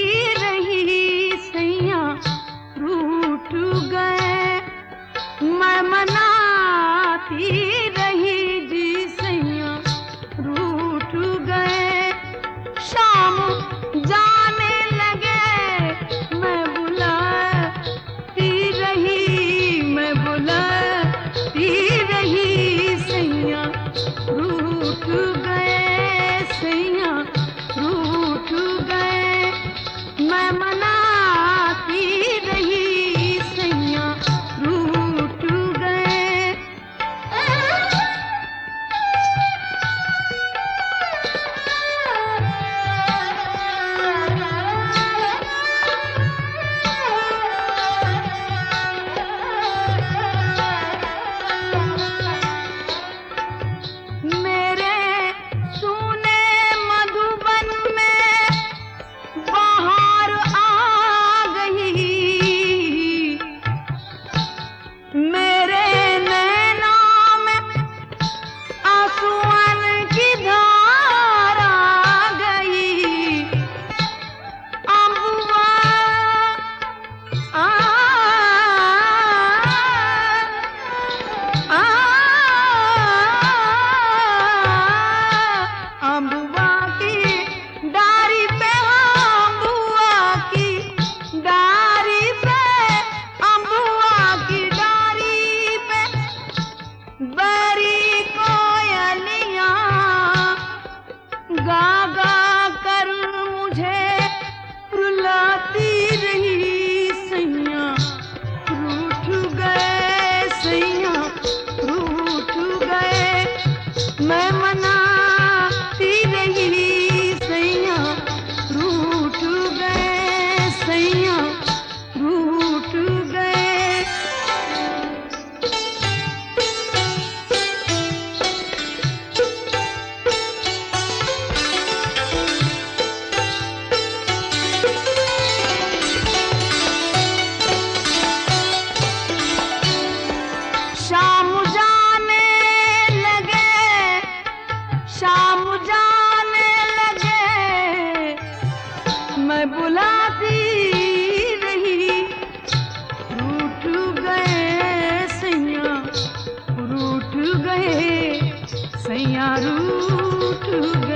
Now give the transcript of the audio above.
रही सैया रूठ गए। मैं मनाती रही जी सैया रूठ गए। शाम जाने लगे मैं बुलाती रही, मैं बुलाती रही सैया रूठ गए, सैया रूठ गए। मैं मनाती रही सैया रूठ गए। मेरे सूने मधुबन में बाहर आ गई। मेरे नैना में आंसुअन की धार आ गई। अम्बुआ आ, आ, अम्बुआ की डारी पे, अम्बुआ की डारी पे, अम्बुआ की डारी पे बड़ी कोयलियां गा गा कर मुझे रुलाती रही सैया रूठ गए, सैया रूठ गए। मैं मनाती रही सैया रूठ गए, सैया रूठ गए। शाम जाने लगे, शाम जाने लगे मैं बुलाती रही। रूठ गए सैया रूठ गए, सैया रूठ